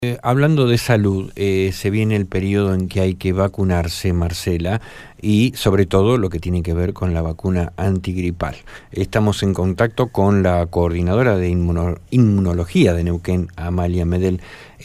Hablando de salud, se viene el periodo en que hay que vacunarse, Marcela, y sobre todo lo que tiene que ver con la vacuna antigripal. Estamos en contacto con la coordinadora de inmunología de Neuquén, Amalia Medel.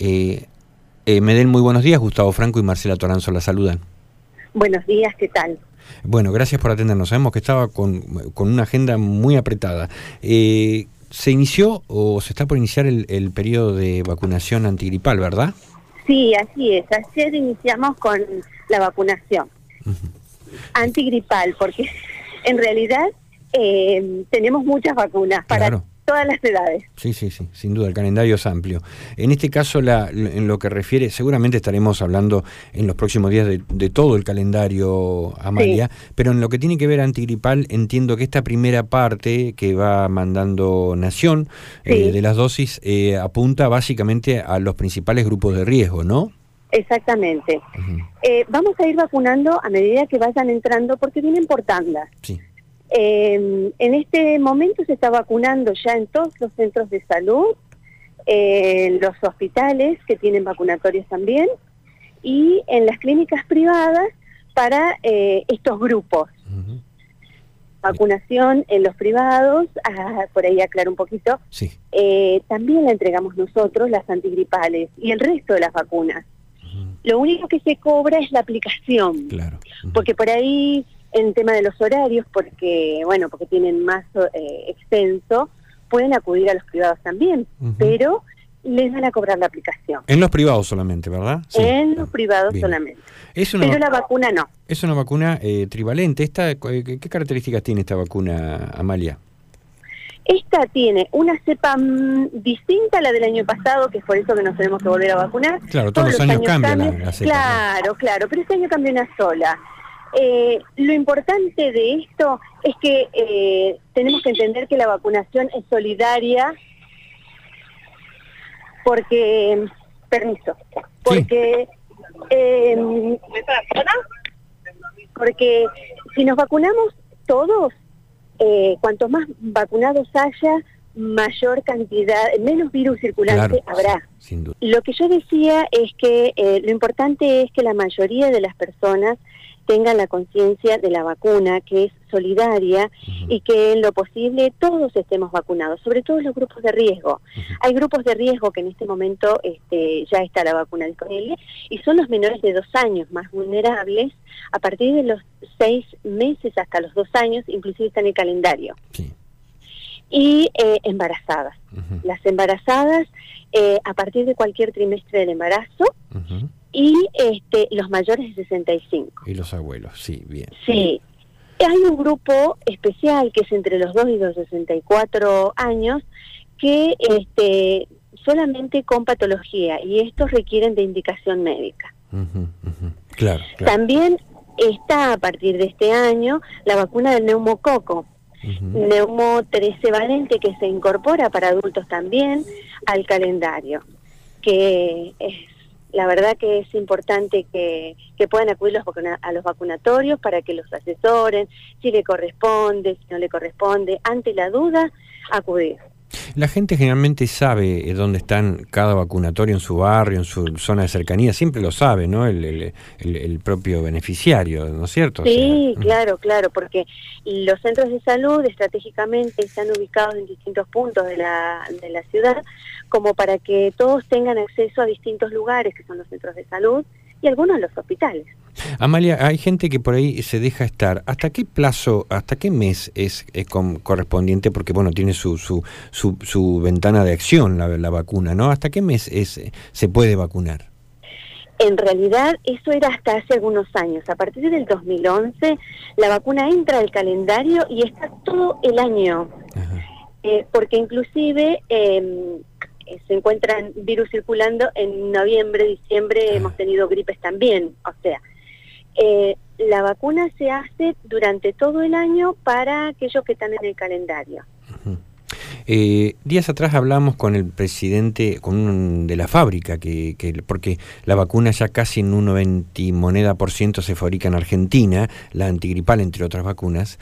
Medel, muy buenos días. Gustavo Franco y Marcela Toranzo la saludan. Buenos días, ¿qué tal? Bueno, gracias por atendernos. Sabemos que estaba con una agenda muy apretada. ¿Se inició o se está por iniciar el periodo de vacunación antigripal, verdad? Sí, así es. Ayer iniciamos con la vacunación antigripal, porque en realidad tenemos muchas vacunas para todas las edades. Sí, sin duda, el calendario es amplio. En este caso, en lo que refiere, seguramente estaremos hablando en los próximos días de todo el calendario, Amalia, sí. Pero en lo que tiene que ver antigripal, entiendo que esta primera parte que va mandando Nación, sí, de las dosis, apunta básicamente a los principales grupos de riesgo, ¿no? Exactamente. Vamos a ir vacunando a medida que vayan entrando, porque vienen por tandas. Sí. En este momento se está vacunando ya en todos los centros de salud, en los hospitales que tienen vacunatorios también, y en las clínicas privadas para estos grupos. Vacunación en los privados, por ahí aclaro un poquito, sí. También la entregamos nosotros, las antigripales, y el resto de las vacunas. Lo único que se cobra es la aplicación, claro. Porque por ahí, en tema de los horarios, porque tienen más extenso, pueden acudir a los privados también, pero les van a cobrar la aplicación. En los privados solamente, ¿verdad? Sí. En los privados solamente. Pero la vacuna no. Es una vacuna trivalente. ¿Qué características tiene esta vacuna, Amalia? Esta tiene una cepa distinta a la del año pasado, que es por eso que nos tenemos que volver a vacunar. Claro, todos los años cambia la cepa. Claro, pero este año cambió una sola. Lo importante de esto es que tenemos que entender que la vacunación es solidaria porque, porque si nos vacunamos todos, cuanto más vacunados haya, mayor cantidad, menos virus circulante habrá. Sin duda. Lo que yo decía es que lo importante es que la mayoría de las personas tengan la conciencia de la vacuna, que es solidaria, y que en lo posible todos estemos vacunados, sobre todo los grupos de riesgo. Hay grupos de riesgo que en este momento ya está la vacuna disponible, y son los menores de 2 años más vulnerables. A partir de los 6 meses hasta los 2 años, inclusive está en el calendario. Sí. Y embarazadas. Las embarazadas a partir de cualquier trimestre del embarazo, y los mayores de 65. Y los abuelos, sí, bien. Sí. Hay un grupo especial que es entre los 2 y los 64 años que solamente con patología, y estos requieren de indicación médica. Claro. También está a partir de este año la vacuna del neumococo. Neumo 13 valente, que se incorpora para adultos también al calendario, que es la verdad que es importante que puedan acudir a los vacunatorios para que los asesoren, si le corresponde, si no le corresponde, ante la duda, acudir. La gente generalmente sabe dónde están cada vacunatorio en su barrio, en su zona de cercanía, siempre lo sabe, ¿no? El propio beneficiario, ¿no es cierto? Sí, o sea, claro, porque los centros de salud estratégicamente están ubicados en distintos puntos de la ciudad, como para que todos tengan acceso a distintos lugares, que son los centros de salud, y algunos los hospitales. Amalia, hay gente que por ahí se deja estar. ¿Hasta qué plazo, hasta qué mes es correspondiente? Porque, bueno, tiene su ventana de acción la vacuna, ¿no? ¿Hasta qué mes se puede vacunar? En realidad, eso era hasta hace algunos años. A partir del 2011, la vacuna entra al calendario y está todo el año. Porque inclusive se encuentran virus circulando en noviembre, diciembre, hemos tenido gripes también. O sea, la vacuna se hace durante todo el año para aquellos que están en el calendario. Días atrás hablamos con el presidente, de la fábrica, porque la vacuna ya casi en un 90 moneda por ciento se fabrica en Argentina, la antigripal entre otras vacunas,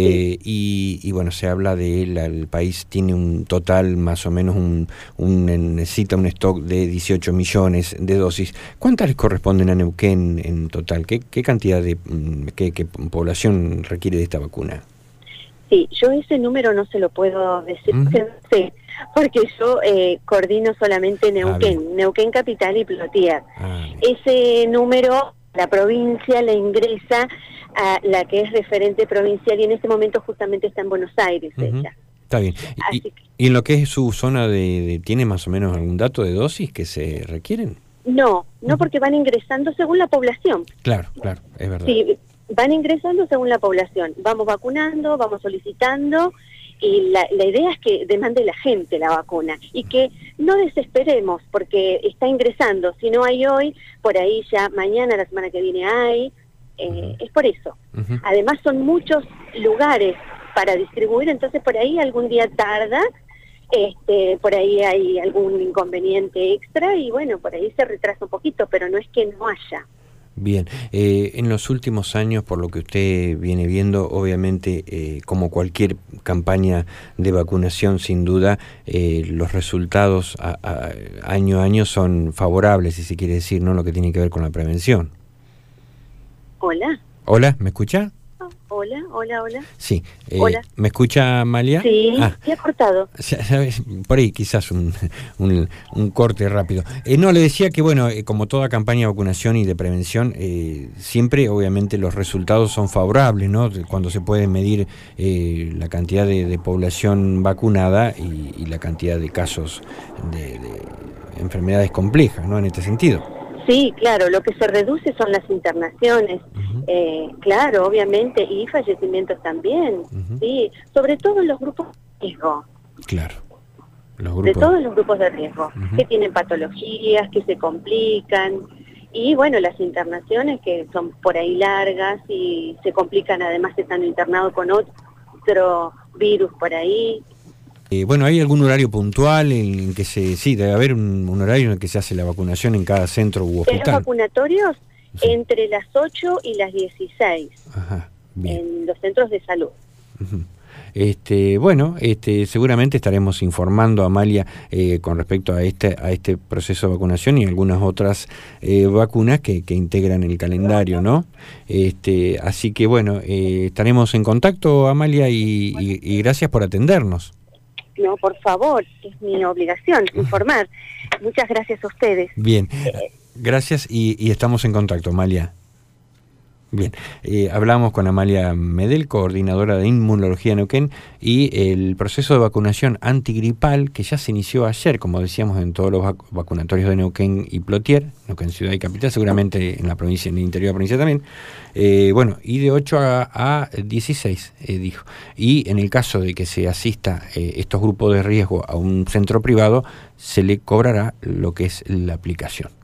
y bueno, se habla de el país tiene un total más o menos necesita un stock de 18 millones de dosis. ¿Cuántas les corresponden a Neuquén en total? ¿Qué cantidad de qué población requiere de esta vacuna? Sí, yo ese número no se lo puedo decir, porque no sé, porque yo coordino solamente Neuquén, Neuquén Capital y Plotier. Ese número la provincia le ingresa a la que es referente provincial y en este momento justamente está en Buenos Aires ella. Está bien. ¿Y en lo que es su zona tiene más o menos algún dato de dosis que se requieren? No, porque van ingresando según la población. Claro, es verdad. Sí, van ingresando según la población. Vamos vacunando, vamos solicitando y la idea es que demande la gente la vacuna y que no desesperemos porque está ingresando. Si no hay hoy, por ahí ya mañana, la semana que viene hay. Es por eso. Además son muchos lugares para distribuir, entonces por ahí algún día tarda, por ahí hay algún inconveniente extra y bueno, por ahí se retrasa un poquito, pero no es que no haya. Bien, en los últimos años, por lo que usted viene viendo, obviamente, como cualquier campaña de vacunación, sin duda, los resultados año a año son favorables, si se quiere decir, ¿no? Lo que tiene que ver con la prevención. Hola. Hola, ¿me escucha? Hola. Sí. Hola. ¿Me escucha, Amalia? Sí, se ha cortado. Por ahí quizás un corte rápido. No, le decía que, bueno, como toda campaña de vacunación y de prevención, siempre, obviamente, los resultados son favorables, ¿no? Cuando se puede medir la cantidad de población vacunada y la cantidad de casos de enfermedades complejas, ¿no? En este sentido. Sí, claro, lo que se reduce son las internaciones, claro, obviamente, y fallecimientos también, sí, sobre todo en los grupos de riesgo. Claro. De todos los grupos de riesgo, que tienen patologías, que se complican, y bueno, las internaciones que son por ahí largas y se complican, además están internados con otro virus por ahí. Bueno, ¿hay algún horario puntual en que sí, debe haber un horario en el que se hace la vacunación en cada centro u hospital? Los vacunatorios entre las 8 y las 16, bien. En los centros de salud. Bueno, seguramente estaremos informando a Amalia con respecto a este proceso de vacunación y algunas otras vacunas que integran el calendario, ¿no? Así que bueno, estaremos en contacto, Amalia, y gracias por atendernos. No, por favor, es mi obligación informar. Muchas gracias a ustedes. Bien, gracias y estamos en contacto, Amalia. Bien, hablamos con Amalia Medel, coordinadora de Inmunología Neuquén, y el proceso de vacunación antigripal que ya se inició ayer, como decíamos, en todos los vacunatorios de Neuquén y Plotier, Neuquén Ciudad y Capital, seguramente en la provincia, en el interior de la provincia también, bueno, y de 8 a 16, dijo. Y en el caso de que se asista estos grupos de riesgo a un centro privado, se le cobrará lo que es la aplicación.